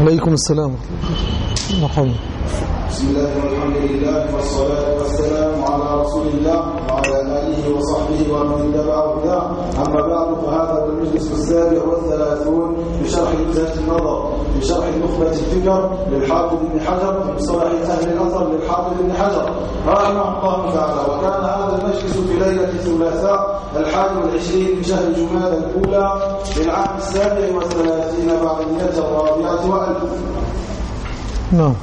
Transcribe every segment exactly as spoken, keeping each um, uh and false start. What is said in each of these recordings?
عليكم السلام. مرحبا. بسم الله والحمد لله والصلاة والسلام على رسول الله وعلى آله وصحبه ومن اتبع هداه. أما بعد، فهذا هو المجلس السابع والثلاثون بشرح وجهة النظر بشرح نخبة الفكر للحافظ بن حجر في مصطلح أهل الأثر للحافظ بن حجر رحمه الله تعالى. وكان هذا المجلس في ليلة الثلاثاء الحادي والعشرين من شهر جمادى الأولى للعام السابع والثلاثين بعد المئة الرابعة وألف. نعم.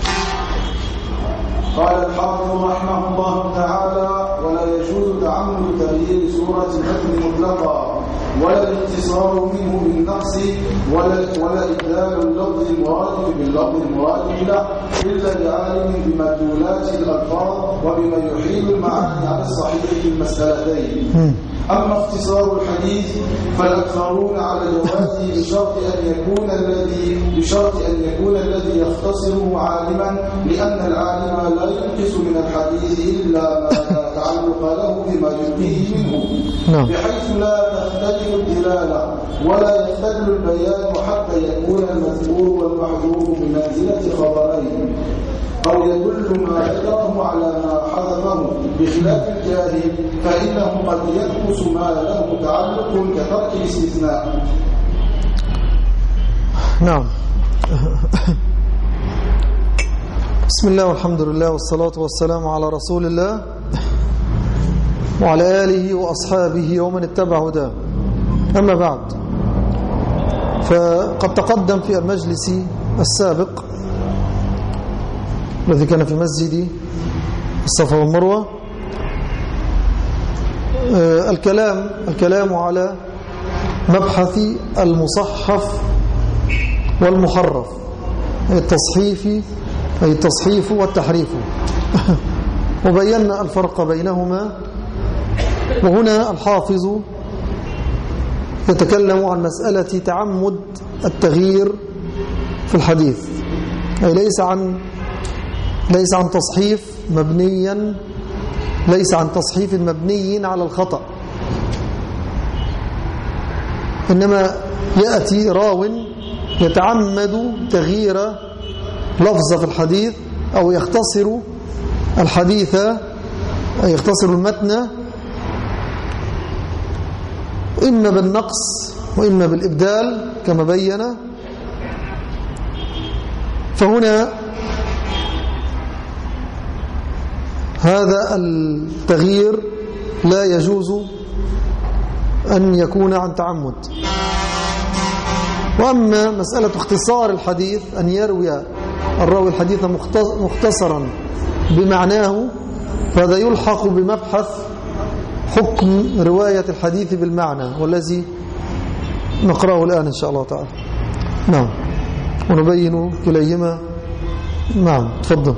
قال الحافظ رحمه الله تعالى: ولا يجوز تعمد تغيير سورة الحكم مطلقا، ولا الاتصال منه بالنقص، ولا ولا إبدال اللفظ المراد باللفظ المراد له، إلا لعالم بمدلولات الألفاظ وبما يحيل المعاني على الصحيح في المسألتين. أما اختصار الحديث فالأكثرون على جوازه بشرط أن يكون الذي بشرط أن يكون الذي يختصره عالما، لأن العالم لا ينقص من الحديث إلا ما لا تعلق له بما يبقيه منه، بحيث لا تختلف الدلالة ولا يختل البيان حتى يكون المذكور والمحذوف بمنزلة خبرين، أو يدل ما ذكره على ما حذفه، بخلاف الجاهل فإنه قد ينقص ما له تعلق كترك الاستثناء. نعم. بسم الله والحمد لله والصلاة والسلام على رسول الله وعلى آله وأصحابه ومن اتبع هداه. أما بعد، فقد تقدم في المجلس السابق الذي كان في مسجد الصفا والمروة الكلام الكلام على مبحث المصحف والمحرف، أي التصحيف أي التصحيف والتحريف، وبينا الفرق بينهما. وهنا الحافظ يتكلم عن مسألة تعمد التغيير في الحديث، أي ليس عن ليس عن تصحيف مبنيا ليس عن تصحيف مبني على الخطأ، إنما يأتي راو يتعمد تغيير لفظ في الحديث، أو يختصر الحديث يختصر المتن إما بالنقص وإما بالإبدال كما بين. فهنا هذا التغيير لا يجوز أن يكون عن تعمد. وأما مسألة اختصار الحديث، أن يروي الراوي الحديث مختصرا بمعناه، فهذا يلحق بمبحث حكم رواية الحديث بالمعنى، والذي نقرأه الآن إن شاء الله تعالى. نعم، ونبين كليهما. نعم، تفضل.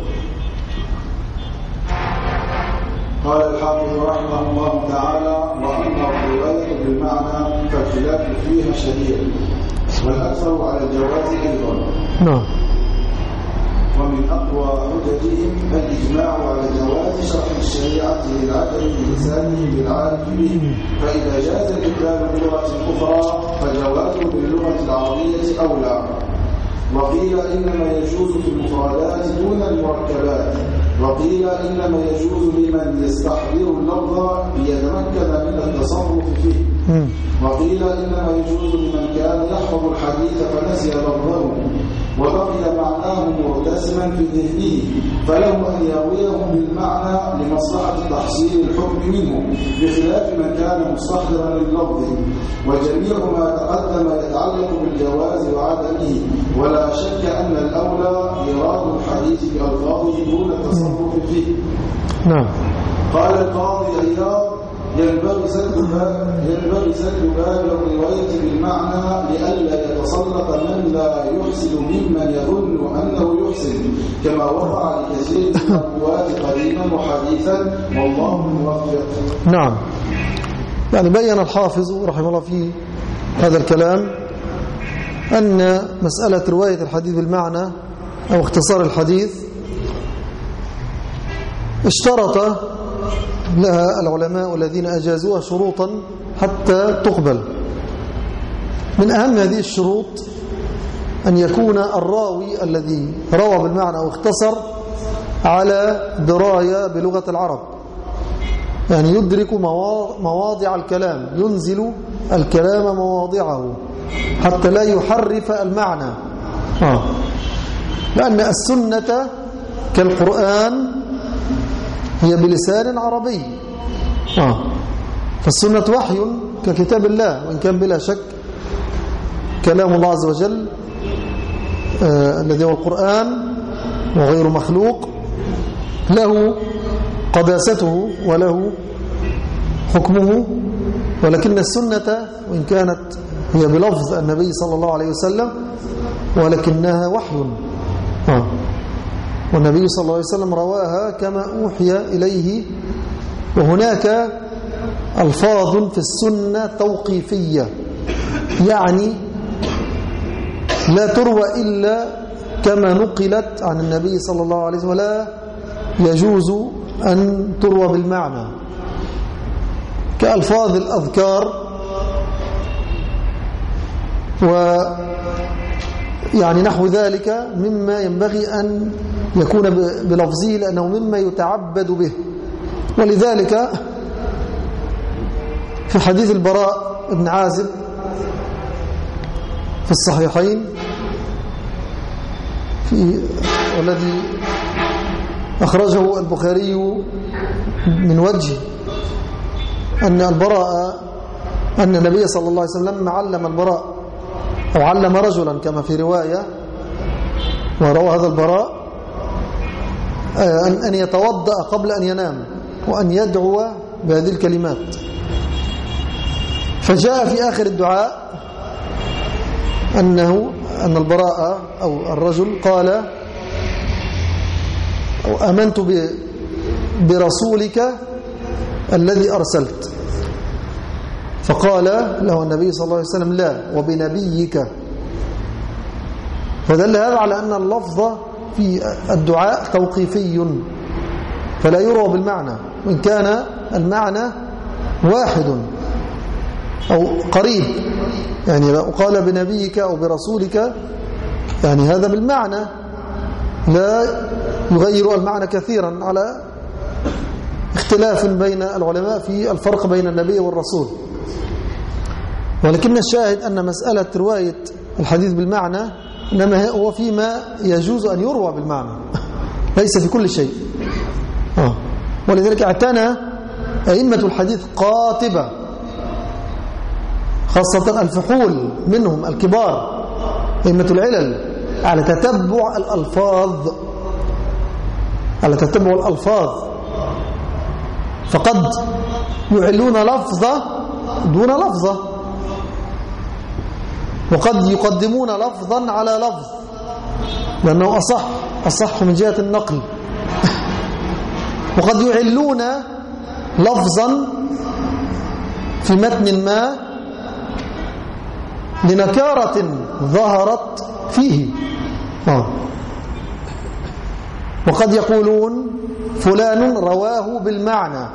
قال الحافظ رحمه الله تعالى: وأما الرواية بالمعنى فالخلاف فيها شديد، والأكثر على الجواز أيضا. نعم. ومن أقوى حججهم الإجماع على جواز شرح الشريعة للعدل بلسانه بالعارف به، فإذا جاز الإبدال بلغة أخرى فجوازه باللغة العربية أولى. وقيل إنما يجوز في المفردات دون المركبات، وقيل إنما يجوز لمن يستحضر اللفظ ليتمكن من التصرف فيه، وقيل إنما يجوز لمن كان يحفظ الحديث فنسي لفظه وبقي معناه مرتسما في ذهنه، فله أن يرويه بالمعنى لمصلحة تحصيل الحكم منه، بخلاف من كان مستحضرا لللفظ. وجميع ما تقدم يتعلق بالجواز وعدمه، ولا شك أن الأولى إيراد الحديث بألفاظه دون التصرف فيه. نعم. قال القاضي عياض: ينبغي سد باب ينبغي سد باب الرواية بالمعنى لئلا يتسلط من لا يحسن ممن يظن أنه يحسن، كما وقع لكثير من الرواة قديما وحديثا، والله موفق. نعم. يعني بين الحافظ رحمه الله في هذا الكلام أن مسألة رواية الحديث بالمعنى أو اختصار الحديث اشترط لها العلماء الذين أجازوها شروطا حتى تقبل. من أهم هذه الشروط أن يكون الراوي الذي روى بالمعنى أو اختصر على دراية بلغة العرب، يعني يدرك مواضع الكلام، ينزل الكلام مواضعه حتى لا يحرف المعنى. آه. لأن السنة كالقرآن هي بلسان عربي، آه. فالسنة وحي ككتاب الله، وإن كان بلا شك كلام الله عز وجل آه الذي هو القرآن وغير مخلوق له قداسته وله حكمه، ولكن السنة وإن كانت هي بلفظ النبي صلى الله عليه وسلم ولكنها وحي، آه. والنبي صلى الله عليه وسلم رواها كما أوحي إليه. وهناك ألفاظ في السنة توقيفية، يعني لا تروى إلا كما نقلت عن النبي صلى الله عليه وسلم، ولا يجوز أن تروى بالمعنى، كألفاظ الأذكار، و يعني نحو ذلك مما ينبغي أن يكون بلفظه لأنه مما يتعبد به. ولذلك في حديث البراء بن عازب في الصحيحين في والذي أخرجه البخاري من وجه أن البراء أن النبي صلى الله عليه وسلم لما علم البراء أو علم رجلا كما في رواية وروى هذا البراء أن يتوضأ قبل أن ينام وأن يدعو بهذه الكلمات. فجاء في آخر الدعاء أنه أن البراء أو الرجل قال أو آمنت برسولك الذي أرسلت، فقال له النبي صلى الله عليه وسلم لا، وبنبيك. فدل هذا على أن اللفظ في الدعاء توقيفي فلا يروى بالمعنى، وإن كان المعنى واحد أو قريب، يعني لو قال بنبيك أو برسولك يعني هذا بالمعنى لا يغير المعنى كثيرا، على اختلاف بين العلماء في الفرق بين النبي والرسول. ولكن الشاهد أن مسألة رواية الحديث بالمعنى إنما هو فيما يجوز أن يروى بالمعنى، ليس في كل شيء. آه. ولذلك اعتنى أئمة الحديث قاطبة، خاصة الفحول منهم الكبار أئمة العلل، على تتبع الألفاظ على تتبع الألفاظ فقد يعلون لفظة دون لفظة، وقد يقدمون لفظا على لفظ لأنه أصح أصح من جهة النقل، وقد يعلون لفظا في متن ما لنكارة ظهرت فيه، وقد يقولون فلان رواه بالمعنى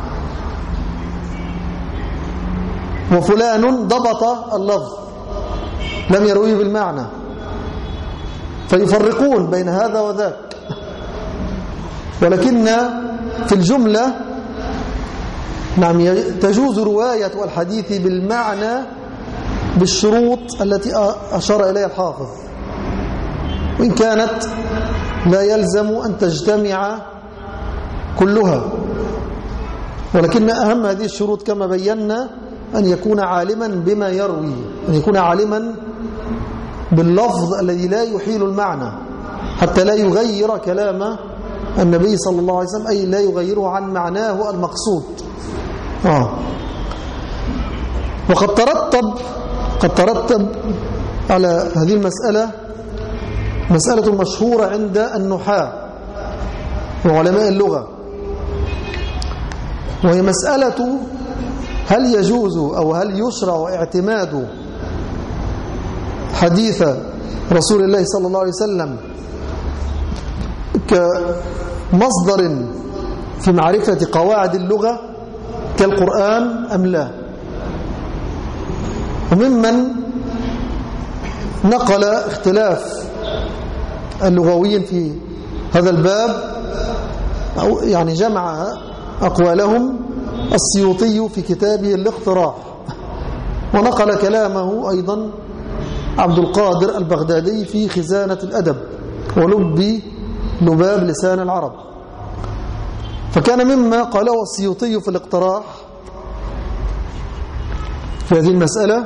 وفلان ضبط اللفظ لم يرويه بالمعنى، فيفرقون بين هذا وذاك. ولكن في الجملة نعم تجوز رواية الحديث بالمعنى بالشروط التي أشار إليها الحافظ، وإن كانت لا يلزم أن تجتمع كلها، ولكن أهم هذه الشروط كما بينا أن يكون عالما بما يروي، أن يكون عالما باللفظ الذي لا يحيل المعنى حتى لا يغير كلام النبي صلى الله عليه وسلم، أي لا يغيره عن معناه المقصود. آه. وقد ترتب قد ترتب على هذه المسألة مسألة مشهورة عند النحاة وعلماء اللغة، وهي مسألة هل يجوز أو هل يشرع اعتماد حديث رسول الله صلى الله عليه وسلم كمصدر في معرفة قواعد اللغة كالقرآن أم لا. وممن نقل اختلاف اللغويين في هذا الباب، أو يعني جمع أقوالهم السيوطي في كتابه الاقتراح، ونقل كلامه أيضا عبد القادر البغدادي في خزانة الأدب ولب لباب لسان العرب. فكان مما قاله السيوطي في الاقتراح في هذه المسألة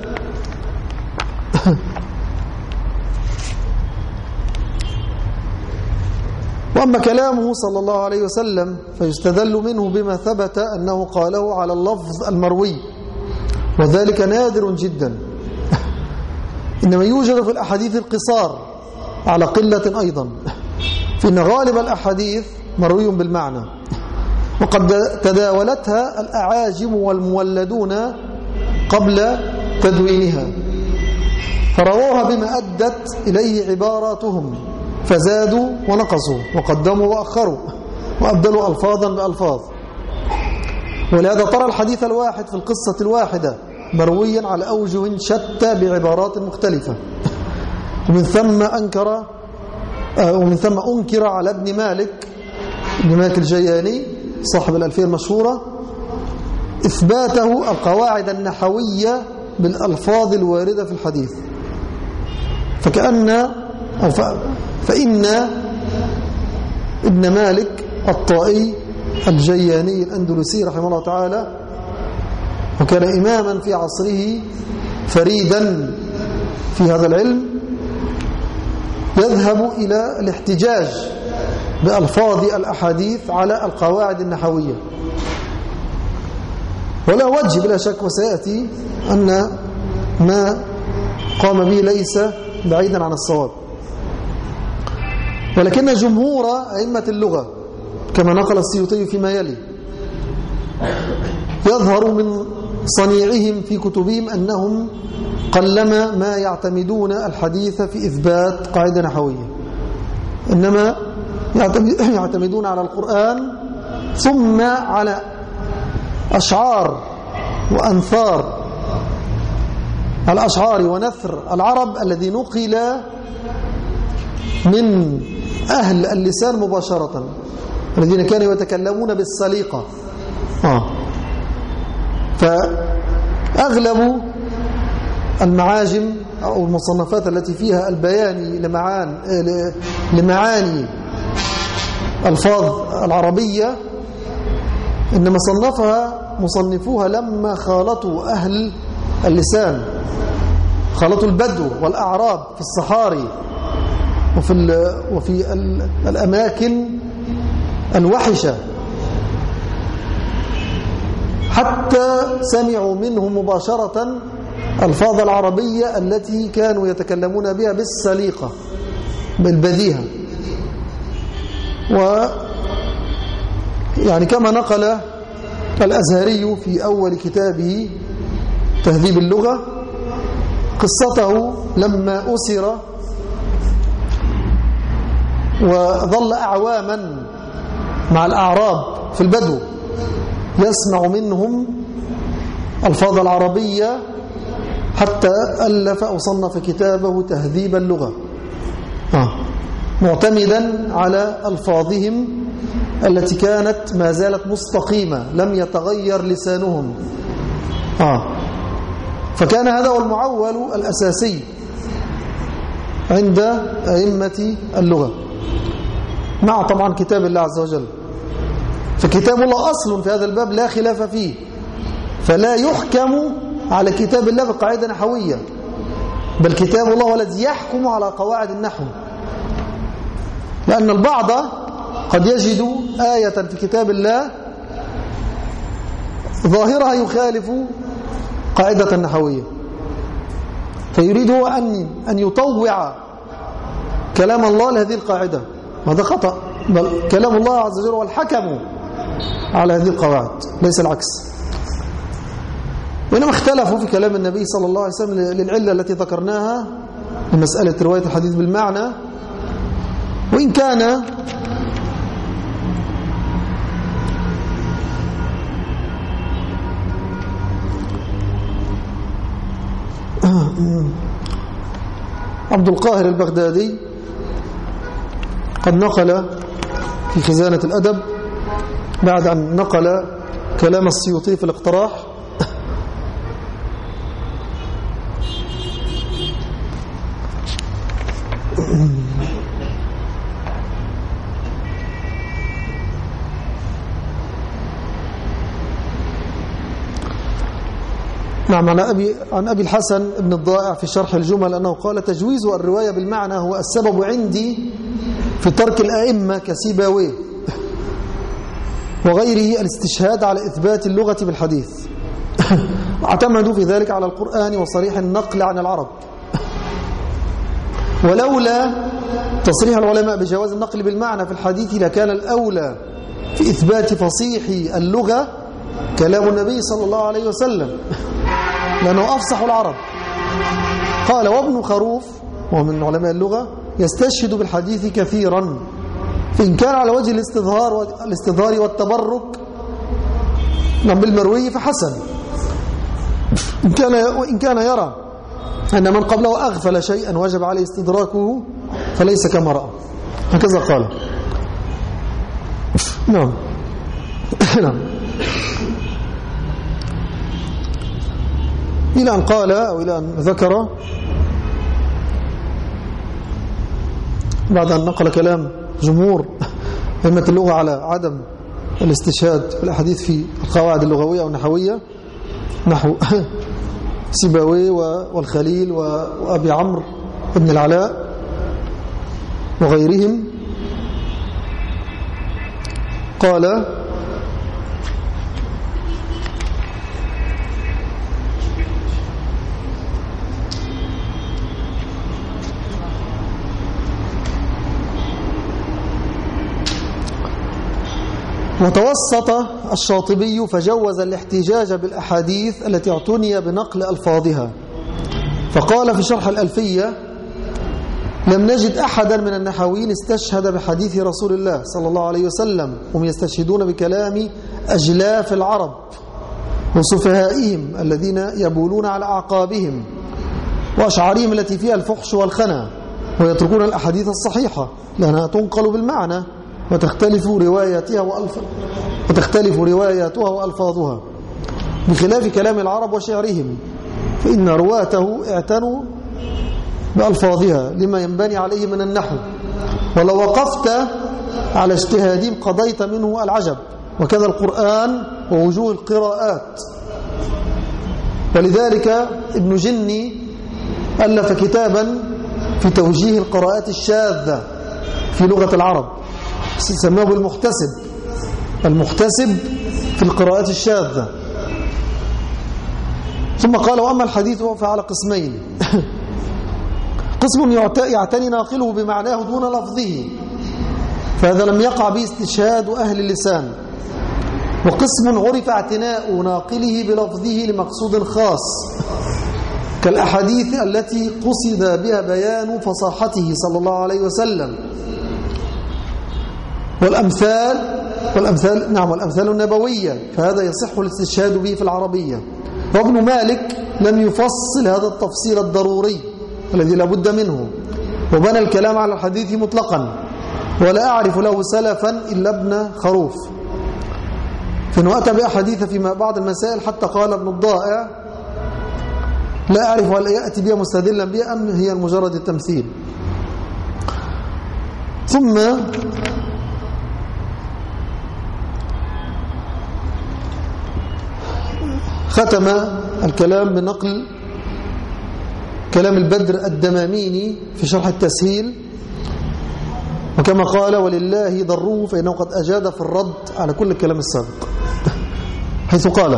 وأما كلامه صلى الله عليه وسلم فيستدل منه بما ثبت أنه قاله على اللفظ المروي، وذلك نادر جدا، إنما يوجد في الأحاديث القصار على قلة أيضا، فإن غالب الأحاديث مروي بالمعنى، وقد تداولتها الأعاجم والمولدون قبل تدوينها، فرووها بما أدت إليه عباراتهم، فزادوا ونقصوا وقدموا وأخروا وأبدلوا ألفاظا بألفاظ. ولهذا ترى الحديث الواحد في القصة الواحدة مرويا على أوجه شتى بعبارات مختلفة. ومن ثم أنكر ومن ثم أنكر على ابن مالك ابن مالك الجياني صاحب الألفية المشهورة إثباته القواعد النحوية بالألفاظ الواردة في الحديث، فكأن أو فإن ابن مالك الطائي الجياني الأندلسي رحمه الله تعالى، وكان إماما في عصره فريدا في هذا العلم، يذهب إلى الاحتجاج بألفاظ الأحاديث على القواعد النحوية، ولا وجه بلا شك، وسيأتي أن ما قام به ليس بعيدا عن الصواب. ولكن جمهور أئمة اللغة كما نقل السيوطي فيما يلي يظهر من صنيعهم في كتبهم أنهم قلما ما يعتمدون الحديث في إثبات قاعدة نحوية، إنما يعتمدون على القرآن ثم على أشعار وأنثار الأشعار ونثر العرب الذي نقل من أهل اللسان مباشرة، الذين كانوا يتكلمون بالسليقة. آه. فأغلب المعاجم أو المصنفات التي فيها البيان لمعاني لمعاني الفاظ العربية إنما صنفها مصنفوها لما خالطوا أهل اللسان، خالطوا البدو والأعراب في الصحاري وفي وفي الأماكن الوحشة، حتى سمعوا منه مباشرة الفاظ العربية التي كانوا يتكلمون بها بالسليقة بالبديهة. و يعني كما نقل الأزهري في أول كتابه تهذيب اللغة قصته لما أسر وظل أعواما مع الأعراب في البدو يسمع منهم الفاظ العربية، حتى ألف أو صنف كتابه تهذيب اللغة آه. معتمدا على ألفاظهم التي كانت ما زالت مستقيمة لم يتغير لسانهم آه. فكان هذا هو المعول الأساسي عند أئمة اللغة، مع طبعا كتاب الله عز وجل. فكتاب الله أصل في هذا الباب لا خلاف فيه، فلا يحكم على كتاب الله بقاعدة نحوية، بل كتاب الله هو الذي يحكم على قواعد النحو، لأن البعض قد يجد آية في كتاب الله ظاهرها يخالف قاعدة نحوية، فيريد هو أن أن يطوع كلام الله لهذه القاعدة، هذا خطأ، بل كلام الله عز وجل هو الحكم على هذه القواعد ليس العكس. وإنما اختلفوا في كلام النبي صلى الله عليه وسلم للعلة التي ذكرناها لمسألة رواية الحديث بالمعنى، وإن كان عبد القاهر البغدادي قد نقل في خزانة الأدب بعد أن نقل كلام السيوطي في الاقتراح نعم عن أبي, عن أبي الحسن بن الضائع في شرح الجمل أنه قال تجويز الرواية بالمعنى هو السبب عندي في ترك الأئمة كسيباويه وغيره الاستشهاد على إثبات اللغة بالحديث اعتمدوا في ذلك على القرآن وصريح النقل عن العرب ولولا تصريح العلماء بجواز النقل بالمعنى في الحديث لكان الأولى في إثبات فصيح اللغة كلام النبي صلى الله عليه وسلم لأنه أفصح العرب. قال وابن خروف وهو من علماء اللغة يستشهد بالحديث كثيرا فإن كان على وجه الاستظهار الاستظهار والتبرك بالمروي فحسن إن كان, وإن كان يرى أن من قبله أغفل شيئا وجب عليه استدراكه فليس كما رأى هكذا قال. نعم نعم إلى أن قال أو إلى أن ذكر بعد أن نقل كلام جمهور أئمة اللغة على عدم الاستشهاد في الأحاديث في القواعد اللغوية أو النحوية نحو سيباويه والخليل وأبي عمرو بن العلاء وغيرهم قال وتوسط الشاطبي فجوز الاحتجاج بالأحاديث التي اعتني بنقل ألفاظها فقال في شرح الألفية لم نجد أحدا من النحويين استشهد بحديث رسول الله صلى الله عليه وسلم هم يستشهدون بكلام أجلاف العرب وسفهائهم الذين يبولون على أعقابهم وأشعارهم التي فيها الفحش والخنا ويتركون الأحاديث الصحيحة لأنها تنقل بالمعنى وتختلف رواياتها وألف... وتختلف رواياتها وألفاظها بخلاف كلام العرب وشعرهم فإن رواته اعتنوا بألفاظها لما ينبني عليه من النحو ولو وقفت على اجتهادهم قضيت منه العجب وكذا القرآن ووجوه القراءات. ولذلك ابن جني ألف كتابا في توجيه القراءات الشاذة في لغة العرب سماه المحتسب المحتسب في القراءات الشاذة. ثم قال وأما الحديث فعلى قسمين قسم يعتني ناقله بمعناه دون لفظه فهذا لم يقع به استشهاد أهل اللسان وقسم عرف اعتناء ناقله بلفظه لمقصود خاص كالأحاديث التي قصد بها بيان فصاحته صلى الله عليه وسلم والأمثال والأمثال نعم والأمثال النبوية فهذا يصح الاستشهاد به في العربية. وابن مالك لم يفصل هذا التفصيل الضروري الذي لا بد منه وبنى الكلام على الحديث مطلقا ولا أعرف له سلفا إلا ابن خروف فإنه أتى بأحاديث في بعض المسائل حتى قال ابن الضائع لا أعرف هل يأتي بها مستدلا بها أم هي مجرد التمثيل. ثم ختم الكلام بنقل كلام البدر الدماميني في شرح التسهيل وكما قال ولله ضروه فإنه قد أجاد في الرد على كل الكلام السابق حيث قال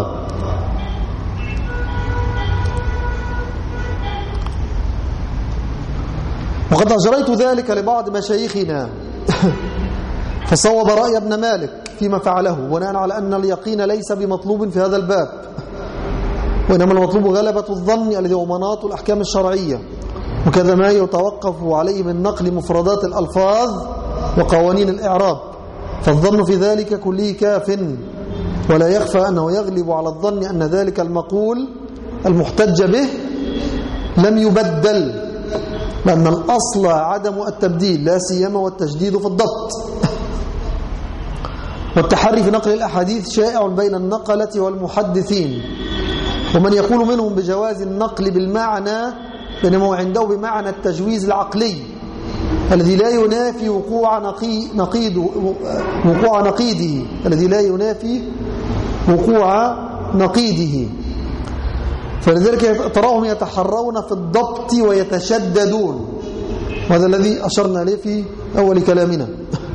وقد أجريت ذلك لبعض مشايخنا فصوب رأي ابن مالك فيما فعله بناء على أن اليقين ليس بمطلوب في هذا الباب وإنما المطلوب غلبة الظن الذي هو مناط الأحكام الشرعية وكذا ما يتوقف عليه من نقل مفردات الألفاظ وقوانين الإعراب فالظن في ذلك كله كاف ولا يخفى أنه يغلب على الظن أن ذلك المقول المحتج به لم يبدل لأن الأصل عدم التبديل لا سيما والتشديد في الضبط. والتحري في نقل الأحاديث شائع بين النقلة والمحدثين، ومن يقول منهم بجواز النقل بالمعنى بينما هو عنده بمعنى التجويز العقلي الذي لا ينافي وقوع نقيد وقوع نقيده الذي لا ينافي وقوع نقيده. فلذلك تراهم يتحرون في الضبط ويتشددون، وهذا الذي أشرنا إليه في أول كلامنا،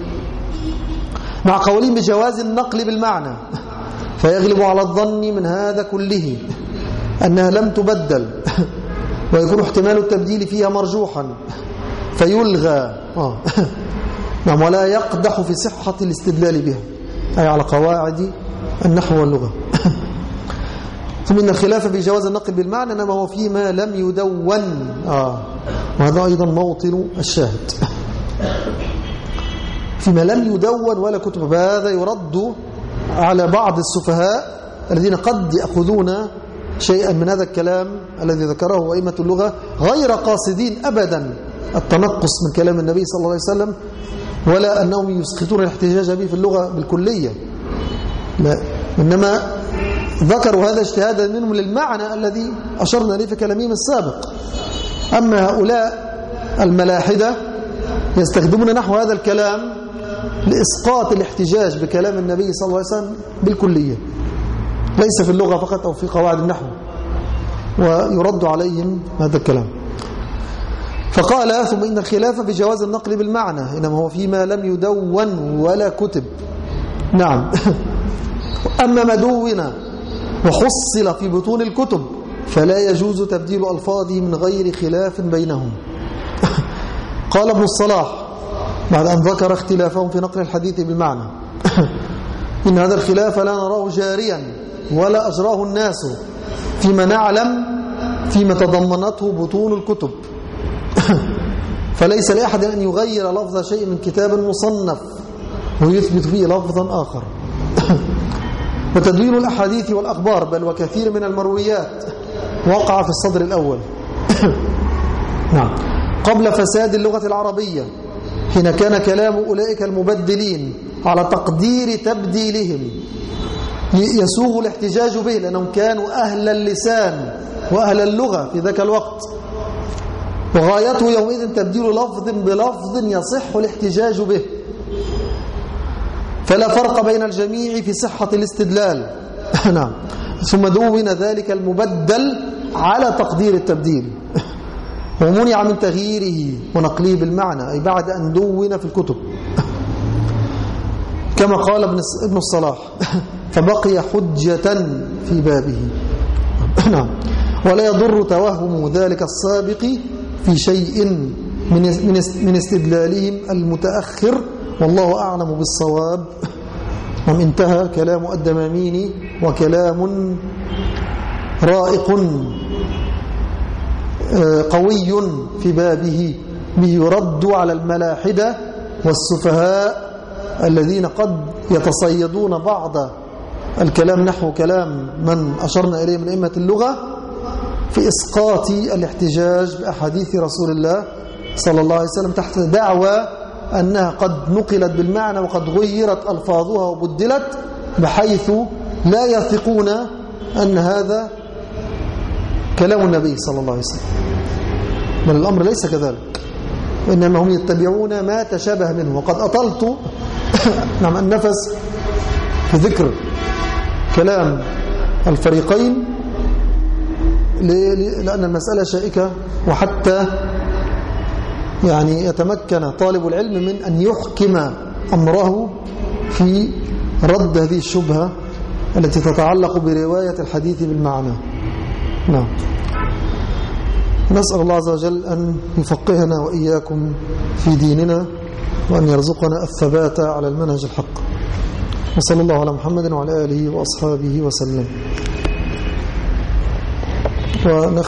مع قولهم بجواز النقل بالمعنى، فيغلب على الظن من هذا كله أنها لم تبدل، ويكون احتمال التبديل فيها مرجوحا فيلغى آه. نعم، ولا يقدح في صحة الاستدلال بها، أي على قواعد النحو واللغة. ثم إن الخلاف في جواز النقل بالمعنى إنما هو فيما لم يدون آه. وهذا أيضا موطن الشاهد، فيما لم يدون ولا كتب. هذا يرد على بعض السفهاء الذين قد يأخذون شيئا من هذا الكلام الذي ذكره أئمة اللغة غير قاصدين أبدا التنقص من كلام النبي صلى الله عليه وسلم، ولا أنهم يسقطون الاحتجاج به في اللغة بالكلية، لا، إنما ذكروا هذا اجتهادا منهم للمعنى الذي أشرنا إليه في كلامهم السابق. أما هؤلاء الملاحدة يستخدمون نحو هذا الكلام لإسقاط الاحتجاج بكلام النبي صلى الله عليه وسلم بالكلية، ليس في اللغة فقط أو في قواعد النحو، ويرد عليهم هذا الكلام. فقال ثم إن الخلاف بجواز النقل بالمعنى إنما هو فيما لم يدون ولا كتب. نعم. أما ما دون وحصل في بطون الكتب فلا يجوز تبديل ألفاظه من غير خلاف بينهم. قال ابن الصلاح بعد أن ذكر اختلافهم في نقل الحديث بالمعنى إن هذا الخلاف لا نراه جاريا ولا أجراه الناس فيما نعلم فيما تضمنته بطون الكتب، فليس لأحد أن يغير لفظ شيء من كتاب مصنف ويثبت فيه لفظا آخر. وتدوين الأحاديث والأخبار بل وكثير من المرويات وقع في الصدر الأول نعم قبل فساد اللغة العربية، حين كان كلام أولئك المبدلين على تقدير تبديلهم يسوغ الاحتجاج به، لأنهم كانوا أهل اللسان وأهل اللغة في ذاك الوقت، وغايته يومئذ تبديل لفظ بلفظ يصح الاحتجاج به، فلا فرق بين الجميع في صحة الاستدلال. نعم. ثم دون ذلك المبدل على تقدير التبديل، ومنع من تغييره ونقله بالمعنى، أي بعد أن دون في الكتب، كما قال ابن الصلاح فبقي حجة في بابه. نعم. ولا يضر توهم ذلك السابق في شيء من استدلالهم المتأخر، والله أعلم بالصواب. ومن انتهى كلام الدمامين، وكلام رائق قوي في بابه به يرد على الملاحدة والسفهاء الذين قد يتصيدون بعض الكلام نحو كلام من أشرنا إليه من أئمة اللغة في إسقاط الاحتجاج بأحاديث رسول الله صلى الله عليه وسلم تحت دعوى أنها قد نقلت بالمعنى وقد غيرت ألفاظها وبدلت، بحيث لا يثقون أن هذا كلام النبي صلى الله عليه وسلم، بل الأمر ليس كذلك، وإنما هم يتبعون ما تشابه منه. وقد أطلت نعم النفس في ذكر كلام الفريقين لأن المسألة شائكة، وحتى يعني يتمكن طالب العلم من أن يحكم أمره في رد هذه الشبهة التي تتعلق برواية الحديث بالمعنى. نعم. نسأل الله عز وجل أن يفقهنا وإياكم في ديننا، وأن يرزقنا الثبات على المنهج الحق. وصلى الله على محمد وعلى آله وأصحابه وسلم.